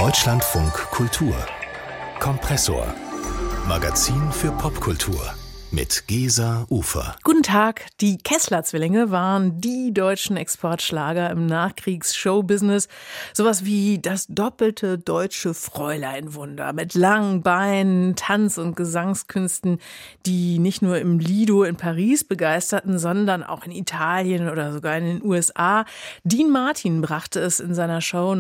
Deutschlandfunk Kultur Kompressor Magazin für Popkultur mit Gesa Ufer. Guten Tag, die Kessler-Zwillinge waren die deutschen Exportschlager im Nachkriegs-Showbusiness. Sowas wie das doppelte deutsche Fräuleinwunder mit langen Beinen, Tanz- und Gesangskünsten, die nicht nur im Lido in Paris begeisterten, sondern auch in Italien oder sogar in den USA. Dean Martin brachte es in seiner Show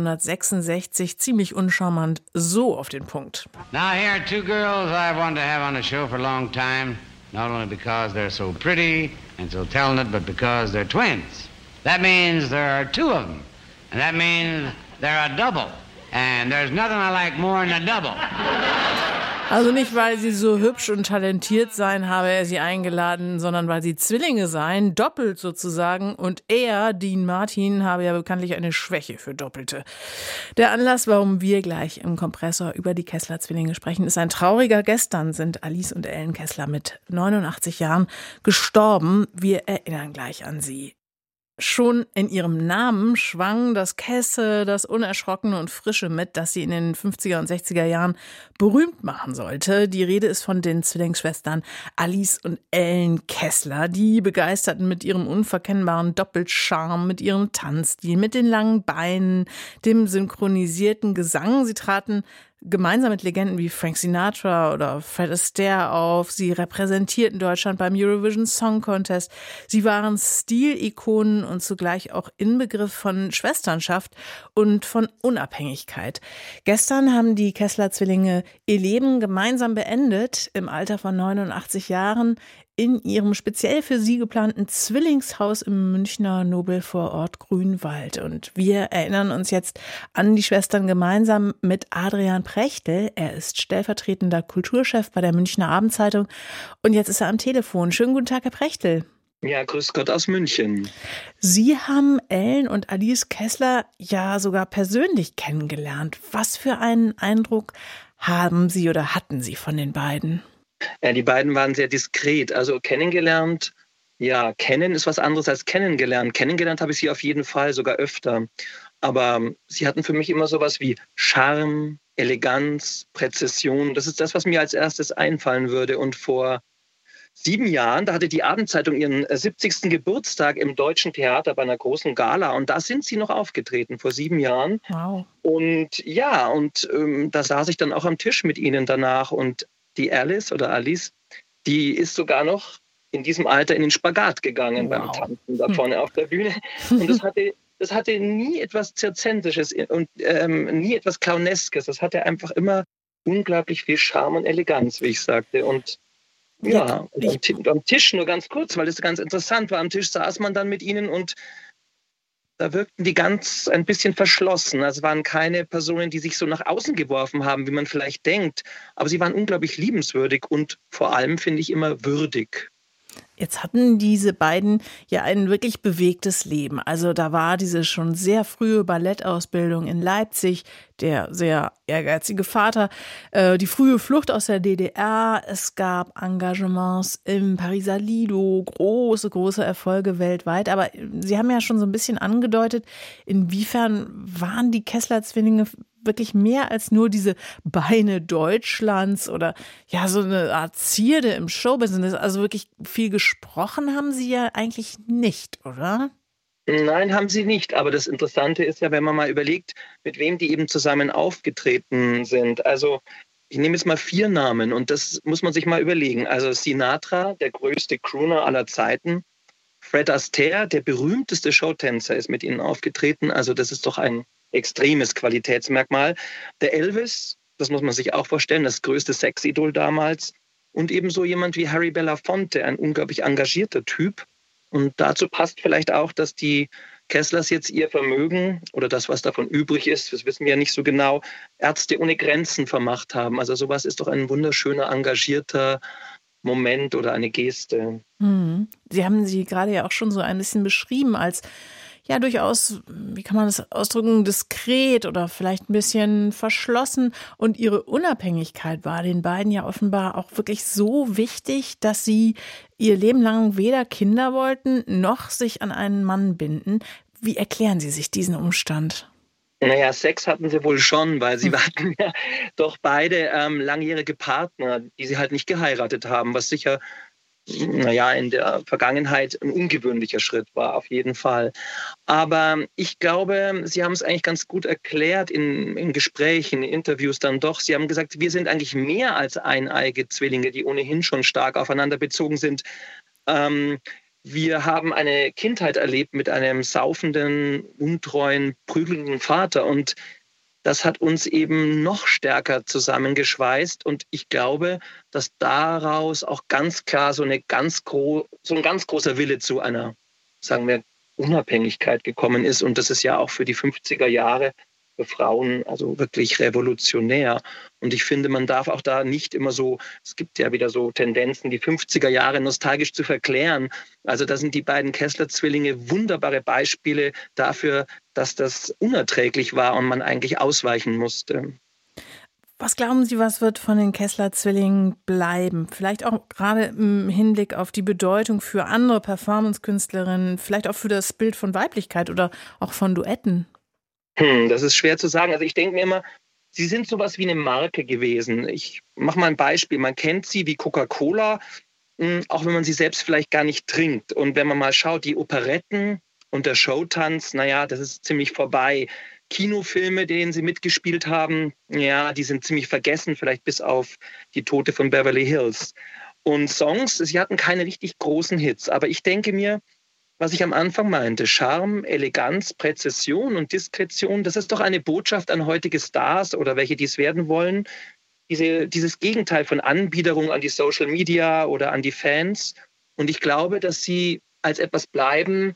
1966 ziemlich uncharmant so auf den Punkt. Now here are two girls I wanted to have on the show for a long time. Not only because they're so pretty and so talented, but because they're twins. That means there are two of them. And that means they're a double. And there's nothing I like more than a double. Also nicht, weil sie so hübsch und talentiert seien, habe er sie eingeladen, sondern weil sie Zwillinge seien, doppelt sozusagen. Und er, Dean Martin, habe ja bekanntlich eine Schwäche für Doppelte. Der Anlass, warum wir gleich im Kompressor über die Kessler-Zwillinge sprechen, ist ein trauriger. Gestern sind Alice und Ellen Kessler mit 89 Jahren gestorben. Wir erinnern gleich an sie. Schon in ihrem Namen schwang das Kesse, das Unerschrockene und Frische mit, das sie in den 50er und 60er Jahren berühmt machen sollte. Die Rede ist von den Zwillingsschwestern Alice und Ellen Kessler. Die begeisterten mit ihrem unverkennbaren Doppelcharme, mit ihrem Tanzstil, mit den langen Beinen, dem synchronisierten Gesang. Sie traten gemeinsam mit Legenden wie Frank Sinatra oder Fred Astaire auf. Sie repräsentierten Deutschland beim Eurovision Song Contest. Sie waren Stilikonen und zugleich auch Inbegriff von Schwesternschaft und von Unabhängigkeit. Gestern haben die Kessler-Zwillinge ihr Leben gemeinsam beendet, im Alter von 89 Jahren, in ihrem speziell für sie geplanten Zwillingshaus im Münchner Nobelvorort Grünwald. Und wir erinnern uns jetzt an die Schwestern gemeinsam mit Adrian Prechtl. Er ist stellvertretender Kulturchef bei der Münchner Abendzeitung und jetzt ist er am Telefon. Schönen guten Tag, Herr Prechtl. Ja, grüß Gott aus München. Sie haben Ellen und Alice Kessler ja sogar persönlich kennengelernt. Was für einen Eindruck haben Sie oder hatten Sie von den beiden? Ja, die beiden waren sehr diskret. Also kennengelernt, ja, kennen ist was anderes als kennengelernt. Kennengelernt habe ich sie auf jeden Fall, sogar öfter. Aber sie hatten für mich immer sowas wie Charme, Eleganz, Präzision. Das ist das, was mir als erstes einfallen würde. Und vor 7 Jahren, da hatte die Abendzeitung ihren 70. Geburtstag im Deutschen Theater bei einer großen Gala. Und da sind sie noch aufgetreten, vor 7 Jahren. Wow. Und ja, da saß ich dann auch am Tisch mit ihnen danach. Und die Alice, die ist sogar noch in diesem Alter in den Spagat gegangen beim Tanzen da vorne auf der Bühne. Und das hatte nie etwas Zirzensisches und nie etwas Clowneskes. Das hatte einfach immer unglaublich viel Charme und Eleganz, wie ich sagte. Und ja, und am Tisch nur ganz kurz, weil das ganz interessant war. Am Tisch saß man dann mit ihnen und da wirkten die ganz ein bisschen verschlossen. Also waren keine Personen, die sich so nach außen geworfen haben, wie man vielleicht denkt. Aber sie waren unglaublich liebenswürdig und vor allem, finde ich, immer würdig. Jetzt hatten diese beiden ja ein wirklich bewegtes Leben. Also da war diese schon sehr frühe Ballettausbildung in Leipzig, der sehr ehrgeizige Vater, die frühe Flucht aus der DDR. Es gab Engagements im Pariser Lido, große Erfolge weltweit. Aber Sie haben ja schon so ein bisschen angedeutet, inwiefern waren die Kessler-Zwillinge wirklich mehr als nur diese Beine Deutschlands oder ja so eine Art Zierde im Showbusiness. Also wirklich viel gesprochen haben sie ja eigentlich nicht, oder? Nein, haben sie nicht. Aber das Interessante ist ja, wenn man mal überlegt, mit wem die eben zusammen aufgetreten sind. Also ich nehme jetzt mal 4 Namen und das muss man sich mal überlegen. Also Sinatra, der größte Crooner aller Zeiten. Fred Astaire, der berühmteste Showtänzer, ist mit ihnen aufgetreten. Also das ist doch ein extremes Qualitätsmerkmal. Der Elvis, das muss man sich auch vorstellen, das größte Sexidol damals. Und ebenso jemand wie Harry Belafonte, ein unglaublich engagierter Typ. Und dazu passt vielleicht auch, dass die Kesslers jetzt ihr Vermögen oder das, was davon übrig ist, das wissen wir ja nicht so genau, Ärzte ohne Grenzen vermacht haben. Also sowas ist doch ein wunderschöner, engagierter Moment oder eine Geste. Sie haben sie gerade ja auch schon so ein bisschen beschrieben als ja durchaus, wie kann man das ausdrücken, diskret oder vielleicht ein bisschen verschlossen. Und ihre Unabhängigkeit war den beiden ja offenbar auch wirklich so wichtig, dass sie ihr Leben lang weder Kinder wollten, noch sich an einen Mann binden. Wie erklären Sie sich diesen Umstand? Naja, Sex hatten sie wohl schon, weil sie hatten ja doch beide langjährige Partner, die sie halt nicht geheiratet haben, was sicher in der Vergangenheit ein ungewöhnlicher Schritt war, auf jeden Fall. Aber ich glaube, Sie haben es eigentlich ganz gut erklärt in Gesprächen, in Interviews dann doch. Sie haben gesagt, wir sind eigentlich mehr als eineige Zwillinge, die ohnehin schon stark aufeinander bezogen sind. Wir haben eine Kindheit erlebt mit einem saufenden, untreuen, prügelnden Vater und das hat uns eben noch stärker zusammengeschweißt und ich glaube, dass daraus auch ganz klar so ein ganz großer Wille zu einer, sagen wir, Unabhängigkeit gekommen ist und das ist ja auch für die 50er Jahre für Frauen also wirklich revolutionär. Und ich finde, man darf auch da nicht immer so, es gibt ja wieder so Tendenzen, die 50er Jahre nostalgisch zu verklären. Also da sind die beiden Kessler-Zwillinge wunderbare Beispiele dafür, dass das unerträglich war und man eigentlich ausweichen musste. Was glauben Sie, was wird von den Kessler-Zwillingen bleiben? Vielleicht auch gerade im Hinblick auf die Bedeutung für andere Performance-Künstlerinnen, vielleicht auch für das Bild von Weiblichkeit oder auch von Duetten? Das ist schwer zu sagen. Also ich denke mir immer, sie sind sowas wie eine Marke gewesen. Ich mache mal ein Beispiel. Man kennt sie wie Coca-Cola, auch wenn man sie selbst vielleicht gar nicht trinkt. Und wenn man mal schaut, die Operetten und der Showtanz, das ist ziemlich vorbei. Kinofilme, denen sie mitgespielt haben, die sind ziemlich vergessen, vielleicht bis auf die Tote von Beverly Hills. Und Songs, sie hatten keine richtig großen Hits. Aber ich denke mir, was ich am Anfang meinte, Charme, Eleganz, Präzision und Diskretion, das ist doch eine Botschaft an heutige Stars oder welche dies werden wollen. Dieses Gegenteil von Anbiederung an die Social Media oder an die Fans. Und ich glaube, dass sie als etwas bleiben,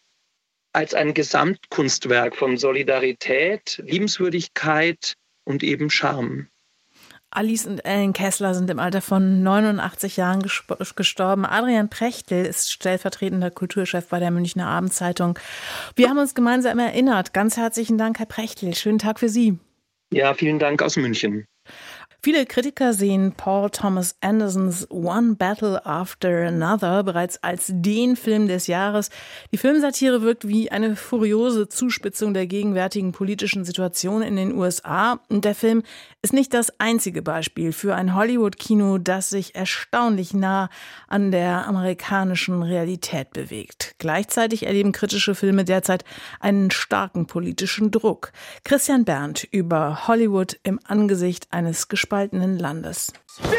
als ein Gesamtkunstwerk von Solidarität, Liebenswürdigkeit und eben Charme. Alice und Ellen Kessler sind im Alter von 89 Jahren gestorben. Adrian Prechtl ist stellvertretender Kulturchef bei der Münchner Abendzeitung. Wir haben uns gemeinsam erinnert. Ganz herzlichen Dank, Herr Prechtl. Schönen Tag für Sie. Ja, vielen Dank aus München. Viele Kritiker sehen Paul Thomas Andersons One Battle After Another bereits als den Film des Jahres. Die Filmsatire wirkt wie eine furiose Zuspitzung der gegenwärtigen politischen Situation in den USA. Und der Film ist nicht das einzige Beispiel für ein Hollywood-Kino, das sich erstaunlich nah an der amerikanischen Realität bewegt. Gleichzeitig erleben kritische Filme derzeit einen starken politischen Druck. Christian Berndt über Hollywood im Angesicht eines gespaltenen Landes.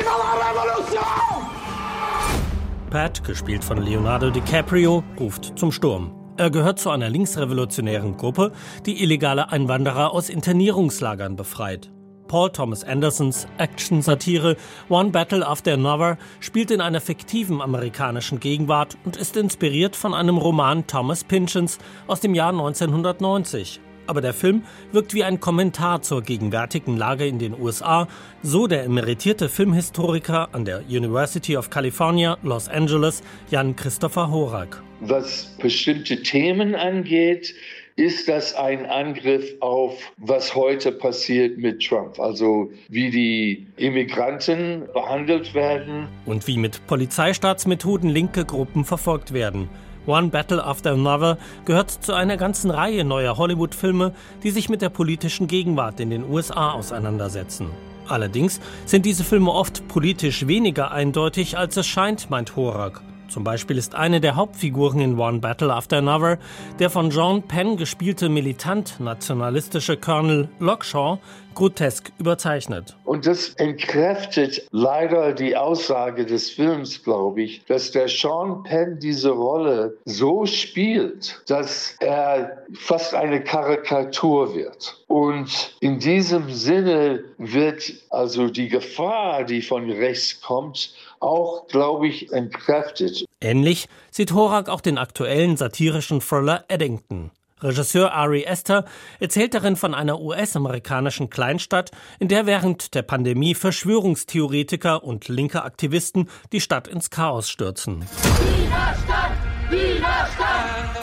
Pat, gespielt von Leonardo DiCaprio, ruft zum Sturm. Er gehört zu einer linksrevolutionären Gruppe, die illegale Einwanderer aus Internierungslagern befreit. Paul Thomas Andersons Action-Satire One Battle After Another spielt in einer fiktiven amerikanischen Gegenwart und ist inspiriert von einem Roman Thomas Pynchons aus dem Jahr 1990. Aber der Film wirkt wie ein Kommentar zur gegenwärtigen Lage in den USA, so der emeritierte Filmhistoriker an der University of California, Los Angeles, Jan-Christopher Horak. Was bestimmte Themen angeht, ist das ein Angriff auf, was heute passiert mit Trump. Also wie die Immigranten behandelt werden. Und wie mit Polizeistaatsmethoden linke Gruppen verfolgt werden. One Battle After Another gehört zu einer ganzen Reihe neuer Hollywood-Filme, die sich mit der politischen Gegenwart in den USA auseinandersetzen. Allerdings sind diese Filme oft politisch weniger eindeutig, als es scheint, meint Horak. Zum Beispiel ist eine der Hauptfiguren in One Battle After Another der von Sean Penn gespielte militant-nationalistische Colonel Lockshaw grotesk überzeichnet. Und das entkräftet leider die Aussage des Films, glaube ich, dass der Sean Penn diese Rolle so spielt, dass er fast eine Karikatur wird. Und in diesem Sinne wird also die Gefahr, die von rechts kommt, auch, glaube ich, entkräftet. Ähnlich sieht Horak auch den aktuellen satirischen Thriller Eddington. Regisseur Ari Aster erzählt darin von einer US-amerikanischen Kleinstadt, in der während der Pandemie Verschwörungstheoretiker und linke Aktivisten die Stadt ins Chaos stürzen. Widerstand! Widerstand!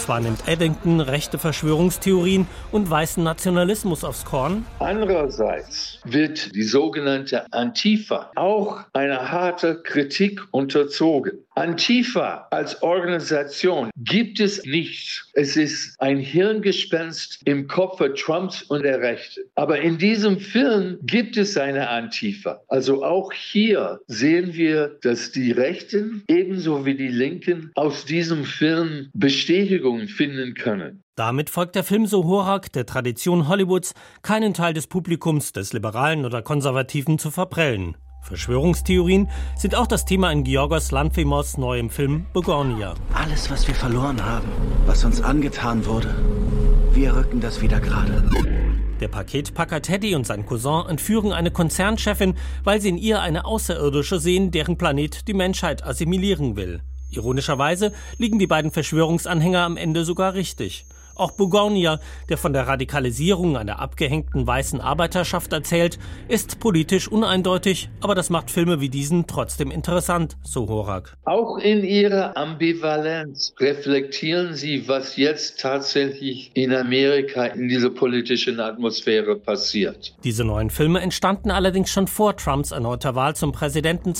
Zwar nimmt Eddington rechte Verschwörungstheorien und weißen Nationalismus aufs Korn. Andererseits wird die sogenannte Antifa auch einer harten Kritik unterzogen. Antifa als Organisation gibt es nicht. Es ist ein Hirngespenst im Kopf Trumps und der Rechte. Aber in diesem Film gibt es eine Antifa. Also auch hier sehen wir, dass die Rechten ebenso wie die Linken aus diesem Film Bestätigung finden können. Damit folgt der Film Sohorak der Tradition Hollywoods, keinen Teil des Publikums, des Liberalen oder Konservativen, zu verprellen. Verschwörungstheorien sind auch das Thema in Giorgos Lanthimos neuem Film Begonia. Alles, was wir verloren haben, was uns angetan wurde, wir rücken das wieder gerade. Der Paketpacker Teddy und sein Cousin entführen eine Konzernchefin, weil sie in ihr eine Außerirdische sehen, deren Planet die Menschheit assimilieren will. Ironischerweise liegen die beiden Verschwörungsanhänger am Ende sogar richtig. Auch Begonia, der von der Radikalisierung einer abgehängten weißen Arbeiterschaft erzählt, ist politisch uneindeutig, aber das macht Filme wie diesen trotzdem interessant, so Horak. Auch in ihrer Ambivalenz reflektieren sie, was jetzt tatsächlich in Amerika in dieser politischen Atmosphäre passiert. Diese neuen Filme entstanden allerdings schon vor Trumps erneuter Wahl zum Präsidenten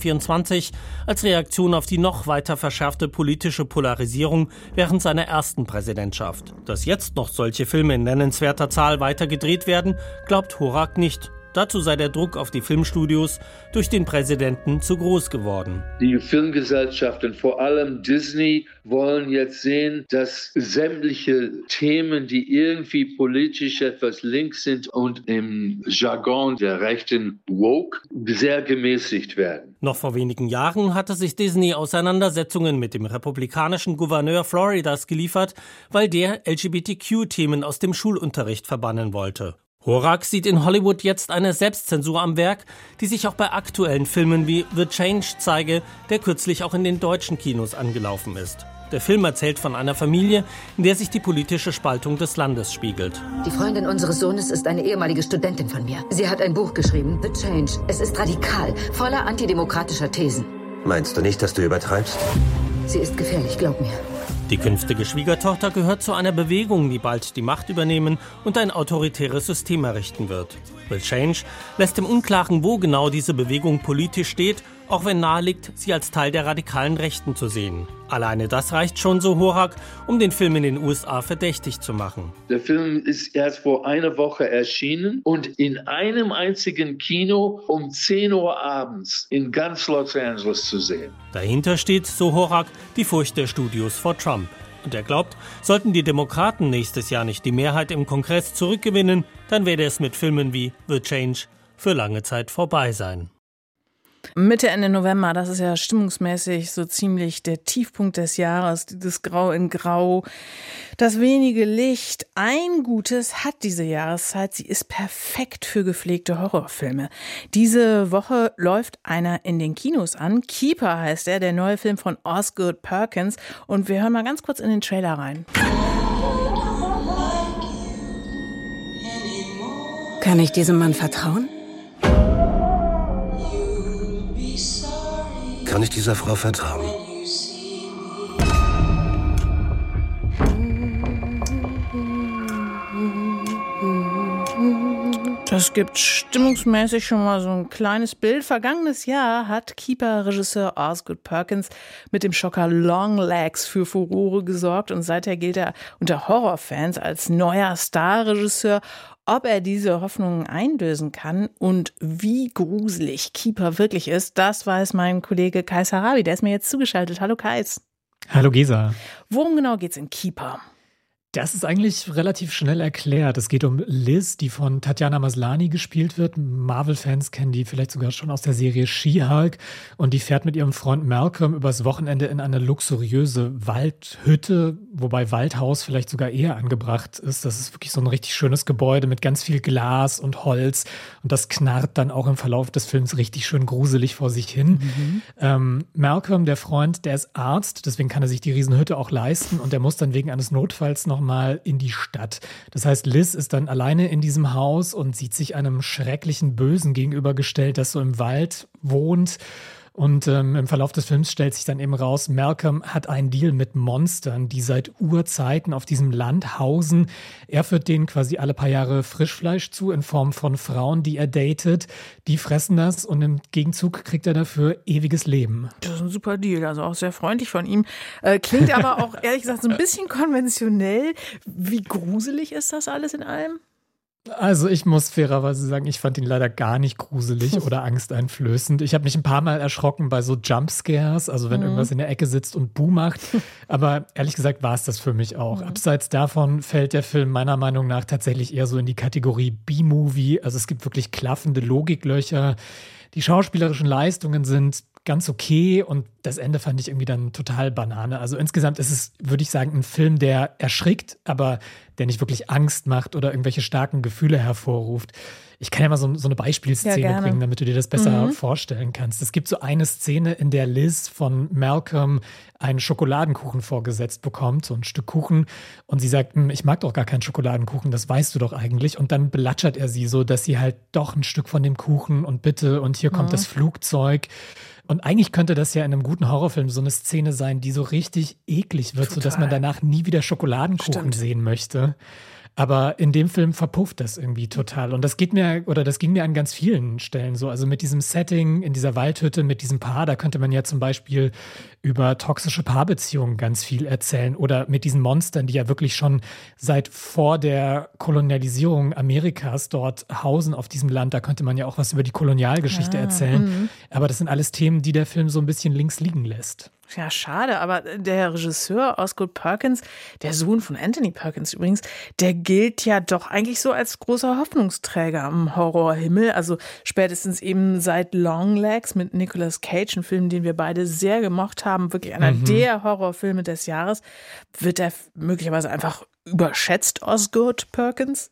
2024 als Reaktion auf die noch weiter verschärfte politische Polarisierung während seiner ersten Präsidentschaft. Dass jetzt noch solche Filme in nennenswerter Zahl weiter gedreht werden, glaubt Horak nicht. Dazu sei der Druck auf die Filmstudios durch den Präsidenten zu groß geworden. Die Filmgesellschaften, vor allem Disney, wollen jetzt sehen, dass sämtliche Themen, die irgendwie politisch etwas links sind und im Jargon der Rechten woke, sehr gemäßigt werden. Noch vor wenigen Jahren hatte sich Disney Auseinandersetzungen mit dem republikanischen Gouverneur Floridas geliefert, weil der LGBTQ-Themen aus dem Schulunterricht verbannen wollte. Horak sieht in Hollywood jetzt eine Selbstzensur am Werk, die sich auch bei aktuellen Filmen wie The Change zeige, der kürzlich auch in den deutschen Kinos angelaufen ist. Der Film erzählt von einer Familie, in der sich die politische Spaltung des Landes spiegelt. Die Freundin unseres Sohnes ist eine ehemalige Studentin von mir. Sie hat ein Buch geschrieben, The Change. Es ist radikal, voller antidemokratischer Thesen. Meinst du nicht, dass du übertreibst? Sie ist gefährlich, glaub mir. Die künftige Schwiegertochter gehört zu einer Bewegung, die bald die Macht übernehmen und ein autoritäres System errichten wird. The Change lässt im Unklaren, wo genau diese Bewegung politisch steht, auch wenn nahe liegt, sie als Teil der radikalen Rechten zu sehen. Alleine das reicht schon, so Horak, um den Film in den USA verdächtig zu machen. Der Film ist erst vor einer Woche erschienen und in einem einzigen Kino um 10 Uhr abends in ganz Los Angeles zu sehen. Dahinter steht, so Horak, die Furcht der Studios vor Trump. Und er glaubt, sollten die Demokraten nächstes Jahr nicht die Mehrheit im Kongress zurückgewinnen, dann werde es mit Filmen wie The Change für lange Zeit vorbei sein. Mitte, Ende November, das ist ja stimmungsmäßig so ziemlich der Tiefpunkt des Jahres, das Grau in Grau, das wenige Licht. Ein Gutes hat diese Jahreszeit, sie ist perfekt für gepflegte Horrorfilme. Diese Woche läuft einer in den Kinos an, Keeper heißt er, der neue Film von Osgood Perkins, und wir hören mal ganz kurz in den Trailer rein. Kann ich diesem Mann vertrauen? Kann ich dieser Frau vertrauen? Das gibt stimmungsmäßig schon mal so ein kleines Bild. Vergangenes Jahr hat Keeper-Regisseur Osgood Perkins mit dem Schocker Longlegs für Furore gesorgt und seither gilt er unter Horrorfans als neuer Starregisseur. Ob er diese Hoffnungen einlösen kann und wie gruselig Keeper wirklich ist, das weiß mein Kollege Kais Harabi. Der ist mir jetzt zugeschaltet. Hallo Kais. Hallo Gesa. Worum genau geht's in Keeper? Das ist eigentlich relativ schnell erklärt. Es geht um Liz, die von Tatiana Maslany gespielt wird. Marvel-Fans kennen die vielleicht sogar schon aus der Serie She-Hulk. Und die fährt mit ihrem Freund Malcolm übers Wochenende in eine luxuriöse Waldhütte, wobei Waldhaus vielleicht sogar eher angebracht ist. Das ist wirklich so ein richtig schönes Gebäude mit ganz viel Glas und Holz. Und das knarrt dann auch im Verlauf des Films richtig schön gruselig vor sich hin. Malcolm, der Freund, der ist Arzt, deswegen kann er sich die Riesenhütte auch leisten. Und der muss dann wegen eines Notfalls noch mal in die Stadt. Das heißt, Liz ist dann alleine in diesem Haus und sieht sich einem schrecklichen Bösen gegenübergestellt, das so im Wald wohnt. Und im Verlauf des Films stellt sich dann eben raus, Malcolm hat einen Deal mit Monstern, die seit Urzeiten auf diesem Land hausen. Er führt denen quasi alle paar Jahre Frischfleisch zu in Form von Frauen, die er datet. Die fressen das und im Gegenzug kriegt er dafür ewiges Leben. Das ist ein super Deal, also auch sehr freundlich von ihm. Klingt aber auch, ehrlich gesagt, so ein bisschen konventionell. Wie gruselig ist das alles in allem? Also ich muss fairerweise sagen, ich fand ihn leider gar nicht gruselig oder angsteinflößend. Ich habe mich ein paar Mal erschrocken bei so Jumpscares, also wenn irgendwas in der Ecke sitzt und Buh macht. Aber ehrlich gesagt war es das für mich auch. Abseits davon fällt der Film meiner Meinung nach tatsächlich eher so in die Kategorie B-Movie. Also es gibt wirklich klaffende Logiklöcher. Die schauspielerischen Leistungen sind ganz okay und das Ende fand ich irgendwie dann total Banane. Also insgesamt ist es, würde ich sagen, ein Film, der erschrickt, aber der nicht wirklich Angst macht oder irgendwelche starken Gefühle hervorruft. Ich kann ja mal so eine Beispielszene bringen, damit du dir das besser vorstellen kannst. Es gibt so eine Szene, in der Liz von Malcolm einen Schokoladenkuchen vorgesetzt bekommt, so ein Stück Kuchen. Und sie sagt, ich mag doch gar keinen Schokoladenkuchen, das weißt du doch eigentlich. Und dann belatschert er sie so, dass sie halt doch ein Stück von dem Kuchen und bitte, und hier kommt das Flugzeug. Und eigentlich könnte das ja in einem guten Horrorfilm so eine Szene sein, die so richtig eklig wird, sodass man danach nie wieder Schokoladenkuchen sehen möchte. Aber in dem Film verpufft das irgendwie total. Und das ging mir an ganz vielen Stellen so. Also mit diesem Setting in dieser Waldhütte, mit diesem Paar, da könnte man ja zum Beispiel über toxische Paarbeziehungen ganz viel erzählen. Oder mit diesen Monstern, die ja wirklich schon seit vor der Kolonialisierung Amerikas dort hausen auf diesem Land. Da könnte man ja auch was über die Kolonialgeschichte erzählen. Aber das sind alles Themen, die der Film so ein bisschen links liegen lässt. Ja, schade, aber der Regisseur Osgood Perkins, der Sohn von Anthony Perkins übrigens, der gilt ja doch eigentlich so als großer Hoffnungsträger am Horrorhimmel. Also spätestens eben seit Longlegs mit Nicolas Cage, ein Film, den wir beide sehr gemocht haben, wirklich einer der Horrorfilme des Jahres. Wird der möglicherweise einfach überschätzt, Osgood Perkins?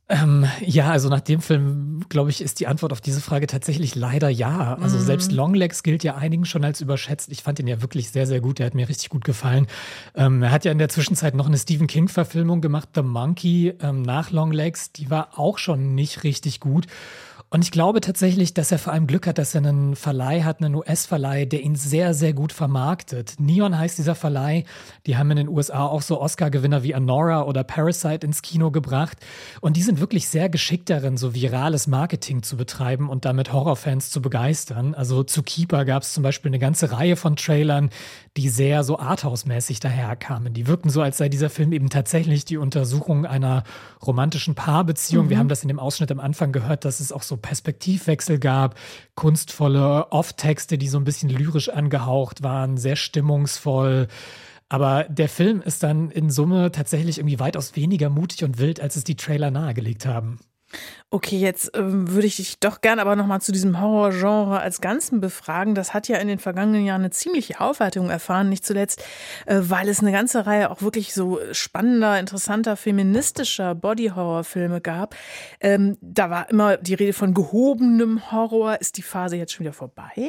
Ja, also nach dem Film, glaube ich, ist die Antwort auf diese Frage tatsächlich leider ja. Also selbst Longlegs gilt ja einigen schon als überschätzt. Ich fand ihn ja wirklich sehr, sehr gut. Der hat mir richtig gut gefallen. Er hat ja in der Zwischenzeit noch eine Stephen King-Verfilmung gemacht, The Monkey, nach Longlegs. Die war auch schon nicht richtig gut. Und ich glaube tatsächlich, dass er vor allem Glück hat, dass er einen Verleih hat, einen US-Verleih, der ihn sehr, sehr gut vermarktet. Neon heißt dieser Verleih. Die haben in den USA auch so Oscar-Gewinner wie Anora oder Parasite ins Kino gebracht. Und die sind wirklich sehr geschickt darin, so virales Marketing zu betreiben und damit Horrorfans zu begeistern. Also zu Keeper gab es zum Beispiel eine ganze Reihe von Trailern, die sehr so Arthouse-mäßig daherkamen. Die wirkten so, als sei dieser Film eben tatsächlich die Untersuchung einer romantischen Paarbeziehung. Wir haben das in dem Ausschnitt am Anfang gehört, dass es auch so Perspektivwechsel gab, kunstvolle Off-Texte, die so ein bisschen lyrisch angehaucht waren, sehr stimmungsvoll. Aber der Film ist dann in Summe tatsächlich irgendwie weitaus weniger mutig und wild, als es die Trailer nahegelegt haben. Okay, jetzt würde ich dich doch gern aber nochmal zu diesem Horrorgenre als Ganzen befragen. Das hat ja in den vergangenen Jahren eine ziemliche Aufwertung erfahren, nicht zuletzt, weil es eine ganze Reihe auch wirklich so spannender, interessanter, feministischer Body-Horror-Filme gab. Da war immer die Rede von gehobenem Horror. Ist die Phase jetzt schon wieder vorbei?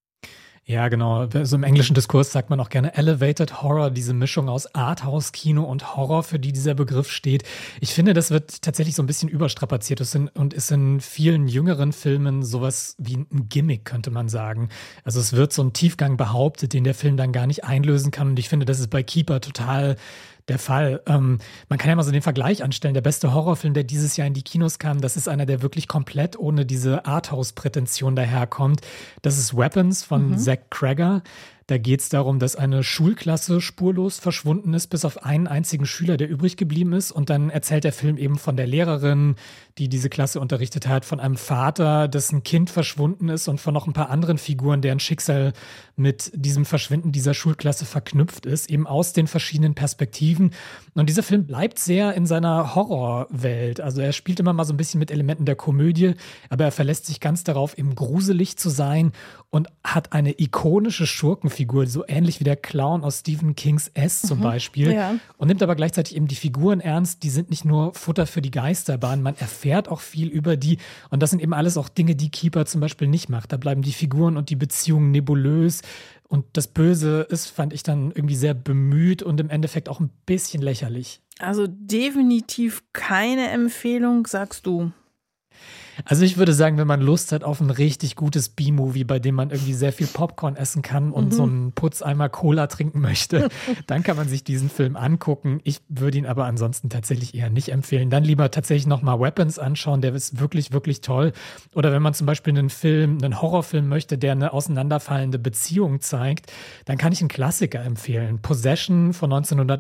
Ja, genau. Also im englischen Diskurs sagt man auch gerne Elevated Horror, diese Mischung aus Arthouse-Kino und Horror, für die dieser Begriff steht. Ich finde, das wird tatsächlich so ein bisschen überstrapaziert und ist in vielen jüngeren Filmen sowas wie ein Gimmick, könnte man sagen. Also es wird so ein Tiefgang behauptet, den der Film dann gar nicht einlösen kann. Und ich finde, das ist bei Keeper total der Fall. Man kann ja mal so den Vergleich anstellen. Der beste Horrorfilm, der dieses Jahr in die Kinos kam, das ist einer, der wirklich komplett ohne diese Arthouse-Prätension daherkommt. Das ist Weapons von Zach Cregger. Da geht es darum, dass eine Schulklasse spurlos verschwunden ist, bis auf einen einzigen Schüler, der übrig geblieben ist. Und dann erzählt der Film eben von der Lehrerin, die diese Klasse unterrichtet hat, von einem Vater, dessen Kind verschwunden ist und von noch ein paar anderen Figuren, deren Schicksal mit diesem Verschwinden dieser Schulklasse verknüpft ist, eben aus den verschiedenen Perspektiven. Und dieser Film bleibt sehr in seiner Horrorwelt. Also er spielt immer mal so ein bisschen mit Elementen der Komödie, aber er verlässt sich ganz darauf, eben gruselig zu sein und hat eine ikonische Schurkenfigur, so ähnlich wie der Clown aus Stephen Kings S zum Beispiel. Ja. Und nimmt aber gleichzeitig eben die Figuren ernst. Die sind nicht nur Futter für die Geisterbahn, man erfährt auch viel über die. Und das sind eben alles auch Dinge, die Keeper zum Beispiel nicht macht. Da bleiben die Figuren und die Beziehungen nebulös. Und das Böse ist, fand ich dann irgendwie sehr bemüht und im Endeffekt auch ein bisschen lächerlich. Also definitiv keine Empfehlung, sagst du? Also ich würde sagen, wenn man Lust hat auf ein richtig gutes B-Movie, bei dem man irgendwie sehr viel Popcorn essen kann und so einen Putzeimer Cola trinken möchte, dann kann man sich diesen Film angucken. Ich würde ihn aber ansonsten tatsächlich eher nicht empfehlen. Dann lieber tatsächlich nochmal Weapons anschauen, der ist wirklich, wirklich toll. Oder wenn man zum Beispiel einen Horrorfilm möchte, der eine auseinanderfallende Beziehung zeigt, dann kann ich einen Klassiker empfehlen. Possession von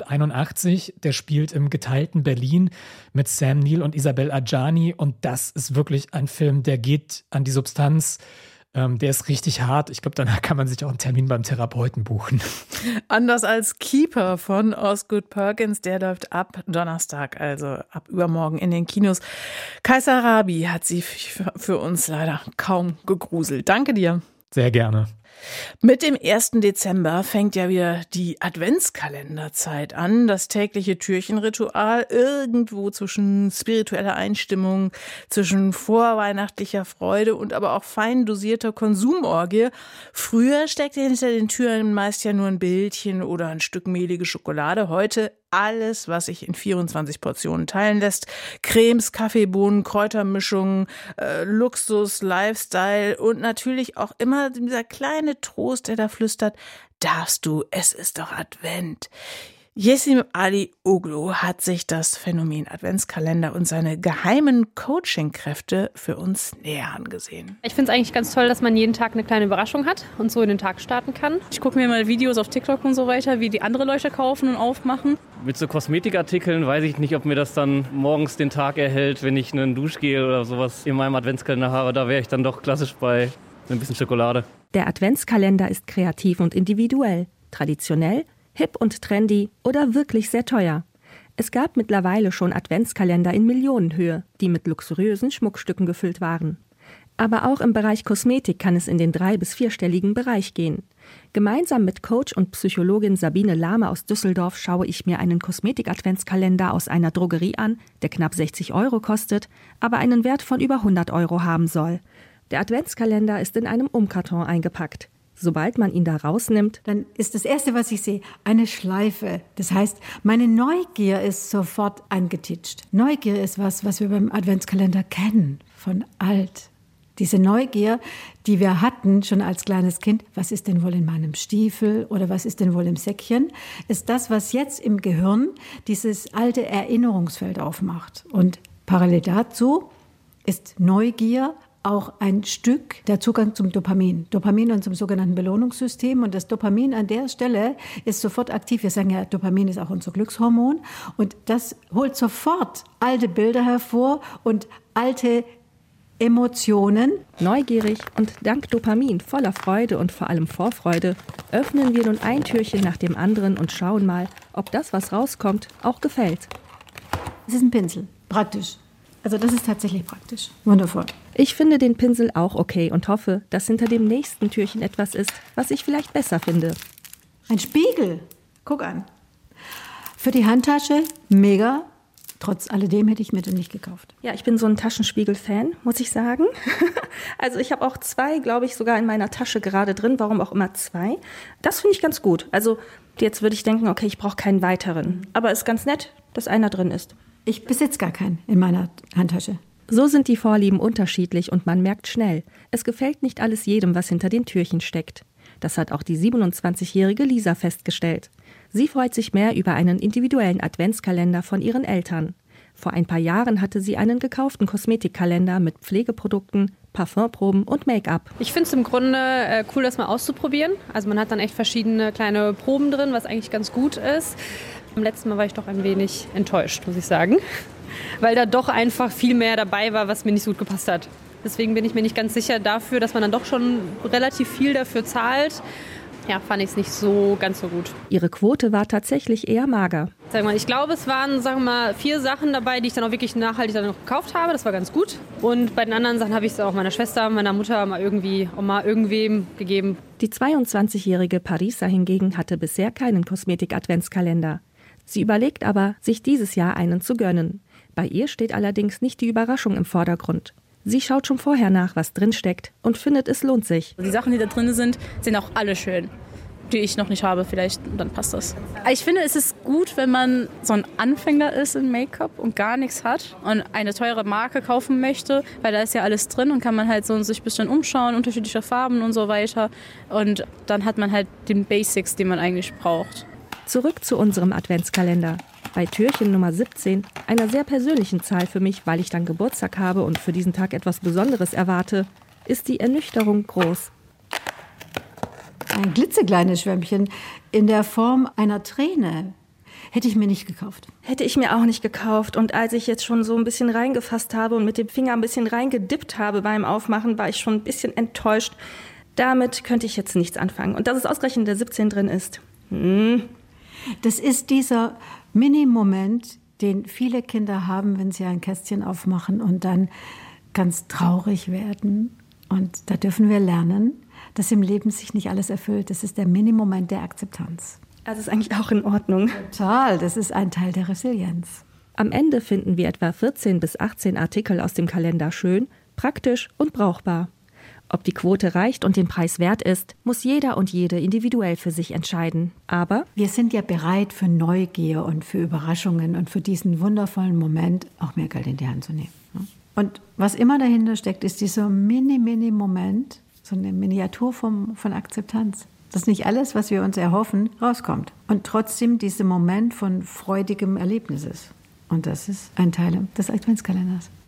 1981, der spielt im geteilten Berlin mit Sam Neill und Isabelle Adjani und das ist wirklich ein Film, der geht an die Substanz. Der ist richtig hart. Ich glaube, danach kann man sich auch einen Termin beim Therapeuten buchen. Anders als Keeper von Osgood Perkins, der läuft ab Donnerstag, also ab übermorgen in den Kinos. Kaiser Rabi hat sie für uns leider kaum gegruselt. Danke dir. Sehr gerne. Mit dem 1. Dezember fängt ja wieder die Adventskalenderzeit an. Das tägliche Türchenritual irgendwo zwischen spiritueller Einstimmung, zwischen vorweihnachtlicher Freude und aber auch fein dosierter Konsumorgie. Früher steckte hinter den Türen meist ja nur ein Bildchen oder ein Stück mehlige Schokolade. Heute alles, was sich in 24 Portionen teilen lässt. Cremes, Kaffeebohnen, Kräutermischungen, Luxus, Lifestyle und natürlich auch immer dieser kleine Trost, der da flüstert, darfst du, es ist doch Advent. Yesim Ali Oglu hat sich das Phänomen Adventskalender und seine geheimen Coaching-Kräfte für uns näher angesehen. Ich finde es eigentlich ganz toll, dass man jeden Tag eine kleine Überraschung hat und so in den Tag starten kann. Ich gucke mir mal Videos auf TikTok und so weiter, wie die andere Leute kaufen und aufmachen. Mit so Kosmetikartikeln weiß ich nicht, ob mir das dann morgens den Tag erhält, wenn ich einen Duschgel oder sowas in meinem Adventskalender habe. Da wäre ich dann doch klassisch bei ein bisschen Schokolade. Der Adventskalender ist kreativ und individuell, traditionell, hip und trendy oder wirklich sehr teuer. Es gab mittlerweile schon Adventskalender in Millionenhöhe, die mit luxuriösen Schmuckstücken gefüllt waren. Aber auch im Bereich Kosmetik kann es in den 3- bis 4-stelligen Bereich gehen. Gemeinsam mit Coach und Psychologin Sabine Lahme aus Düsseldorf schaue ich mir einen Kosmetik-Adventskalender aus einer Drogerie an, der knapp 60 € kostet, aber einen Wert von über 100 € haben soll. Der Adventskalender ist in einem Umkarton eingepackt. Sobald man ihn da rausnimmt, dann ist das Erste, was ich sehe, eine Schleife. Das heißt, meine Neugier ist sofort angetitscht. Neugier ist was wir beim Adventskalender kennen, von alt. Diese Neugier, die wir hatten schon als kleines Kind, was ist denn wohl in meinem Stiefel oder was ist denn wohl im Säckchen, ist das, was jetzt im Gehirn dieses alte Erinnerungsfeld aufmacht. Und parallel dazu ist Neugier auch ein Stück der Zugang zum Dopamin. Dopamin und zum sogenannten Belohnungssystem. Und das Dopamin an der Stelle ist sofort aktiv. Wir sagen ja, Dopamin ist auch unser Glückshormon. Und das holt sofort alte Bilder hervor und alte Emotionen. Neugierig und dank Dopamin voller Freude und vor allem Vorfreude öffnen wir nun ein Türchen nach dem anderen und schauen mal, ob das, was rauskommt, auch gefällt. Es ist ein Pinsel, praktisch. Also das ist tatsächlich praktisch. Wundervoll. Ich finde den Pinsel auch okay und hoffe, dass hinter dem nächsten Türchen etwas ist, was ich vielleicht besser finde. Ein Spiegel. Guck an. Für die Handtasche mega. Trotz alledem hätte ich mir den nicht gekauft. Ja, ich bin so ein Taschenspiegel-Fan, muss ich sagen. Also ich habe auch 2, glaube ich, sogar in meiner Tasche gerade drin. Warum auch immer 2. Das finde ich ganz gut. Also jetzt würde ich denken, okay, ich brauche keinen weiteren. Aber es ist ganz nett, dass einer drin ist. Ich besitze gar keinen in meiner Handtasche. So sind die Vorlieben unterschiedlich und man merkt schnell, es gefällt nicht alles jedem, was hinter den Türchen steckt. Das hat auch die 27-jährige Lisa festgestellt. Sie freut sich mehr über einen individuellen Adventskalender von ihren Eltern. Vor ein paar Jahren hatte sie einen gekauften Kosmetikkalender mit Pflegeprodukten, Parfumproben und Make-up. Ich finde es im Grunde cool, das mal auszuprobieren. Also man hat dann echt verschiedene kleine Proben drin, was eigentlich ganz gut ist. Beim letzten Mal war ich doch ein wenig enttäuscht, muss ich sagen, weil da doch einfach viel mehr dabei war, was mir nicht so gut gepasst hat. Deswegen bin ich mir nicht ganz sicher dafür, dass man dann doch schon relativ viel dafür zahlt. Ja, fand ich es nicht so ganz so gut. Ihre Quote war tatsächlich eher mager. Ich glaube, es waren 4 Sachen dabei, die ich dann auch wirklich nachhaltig dann noch gekauft habe. Das war ganz gut. Und bei den anderen Sachen habe ich es auch meiner Schwester, meiner Mutter mal irgendwem gegeben. Die 22-jährige Parisa hingegen hatte bisher keinen Kosmetik-Adventskalender. Sie überlegt aber, sich dieses Jahr einen zu gönnen. Bei ihr steht allerdings nicht die Überraschung im Vordergrund. Sie schaut schon vorher nach, was drin steckt und findet, es lohnt sich. Die Sachen, die da drin sind auch alle schön. die ich noch nicht habe, vielleicht, dann passt das. Ich finde, es ist gut, wenn man so ein Anfänger ist in Make-up und gar nichts hat und eine teure Marke kaufen möchte, weil da ist ja alles drin und kann man halt so sich ein bisschen umschauen, unterschiedliche Farben und so weiter. Und dann hat man halt den Basics, die man eigentlich braucht. Zurück zu unserem Adventskalender. Bei Türchen Nummer 17, einer sehr persönlichen Zahl für mich, weil ich dann Geburtstag habe und für diesen Tag etwas Besonderes erwarte, ist die Ernüchterung groß. Ein klitzekleines Schwämmchen in der Form einer Träne. Hätte ich mir nicht gekauft. Hätte ich mir auch nicht gekauft. Und als ich jetzt schon so ein bisschen reingefasst habe und mit dem Finger ein bisschen reingedippt habe beim Aufmachen, war ich schon ein bisschen enttäuscht. Damit könnte ich jetzt nichts anfangen. Und dass es ausgerechnet der 17 drin ist. Das ist dieser Mini-Moment, den viele Kinder haben, wenn sie ein Kästchen aufmachen und dann ganz traurig werden. Und da dürfen wir lernen, dass im Leben sich nicht alles erfüllt. Das ist der Mini-Moment der Akzeptanz. Also ist eigentlich auch in Ordnung. Total, das ist ein Teil der Resilienz. Am Ende finden wir etwa 14 bis 18 Artikel aus dem Kalender schön, praktisch und brauchbar. Ob die Quote reicht und den Preis wert ist, muss jeder und jede individuell für sich entscheiden. Aber wir sind ja bereit für Neugier und für Überraschungen und für diesen wundervollen Moment auch mehr Geld in die Hand zu nehmen. Und was immer dahinter steckt, ist dieser Mini-Moment, so eine Miniaturform von Akzeptanz. Dass nicht alles, was wir uns erhoffen, rauskommt. Und trotzdem dieser Moment von freudigem Erlebnis ist. Und das ist ein Teil des Adventskalenders.